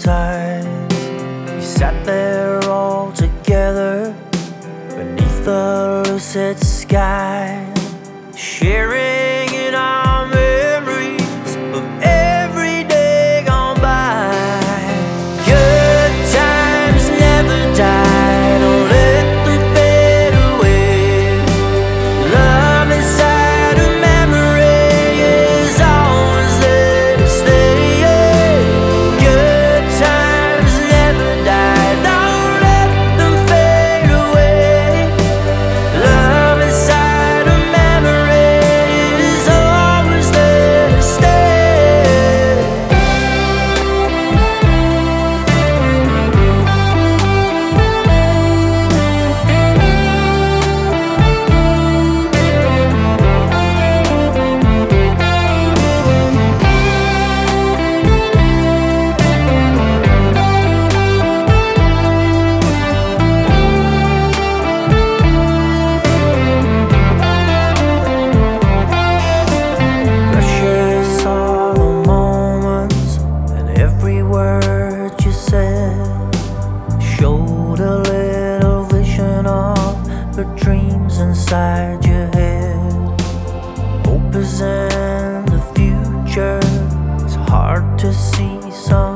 ties. We sat there all together beneath the lucid sky, sharing in our memories of every day gone by. Good times never die, don't let them fade away. Love inside a memory is always there to stay. Good times never die, don't let them fade away. Love inside a memory is always there to stay. Precious are the moments, and every word you said showed a little vision of the dreams inside your head. Hope is in the future, it's hard to see some